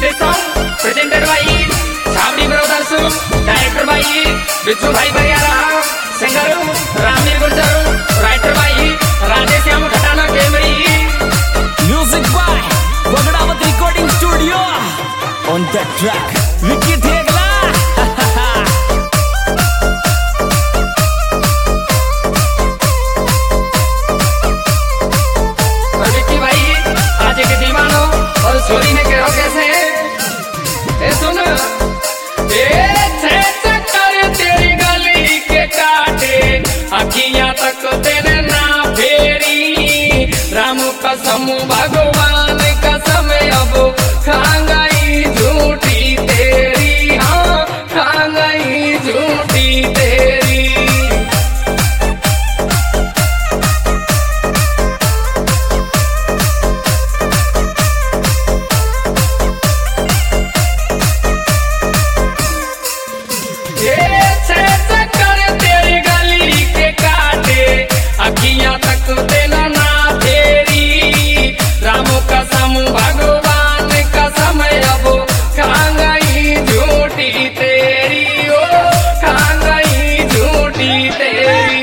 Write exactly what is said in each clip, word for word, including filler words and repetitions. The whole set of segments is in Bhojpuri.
This song presented by Chabri Brothers, director by Bichu Bhai Bariara, singer Ramir Gurjar, writer by Rajesh Yam Khatana Kemri. Music by Bagdawat Recording Studio. On that track, Vicky Thegla. छोरी ने कहो कैसे ए सुन ए छे चक्कर तेरी गली के काटे अखियां तक तेरे ना फेरी राम कसम भगवान कसम अब खा गई झूठी तेरी हाँ खा गई झूठी तेरी अखियां तक देना ना तेरी राम कसम भगवान कसम अब खा गई झूठी तेरी ओ खा गई झूठी तेरी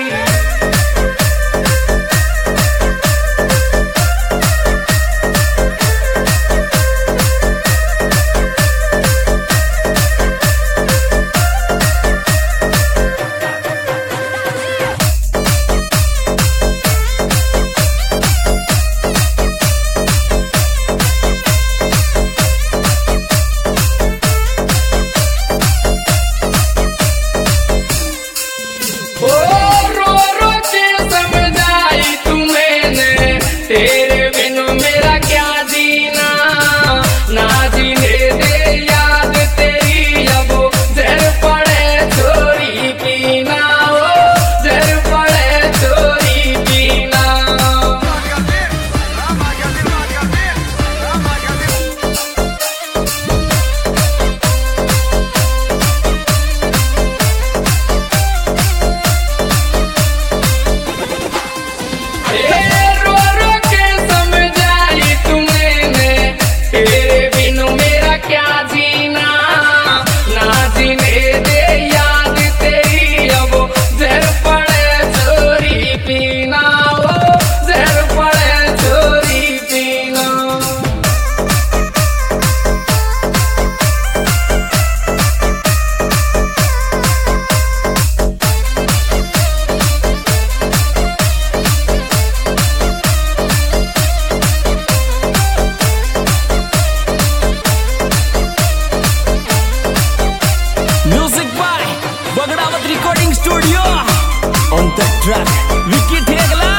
तेरे बिन मेरा क्या जीना ना जीने दे याद तेरी अब जर पड़े चोरी पीना ओ जर पड़े चोरी पीना Music by Bagdawat Recording Studio. On that track, Vicky Thegla.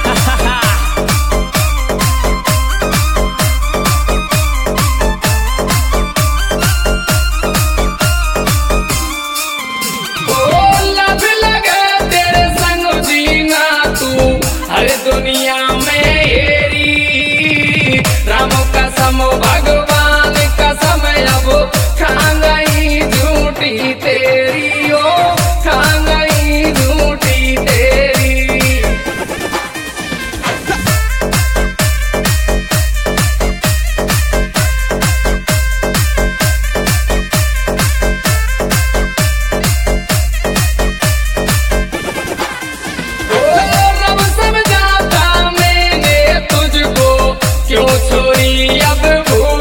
हर दुनिया में हेरी राम कसम भगवान कसम अब खा गई झूठी तेरी ओ खा गई झूठी तेरी क्यों छोरी अब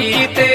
गीत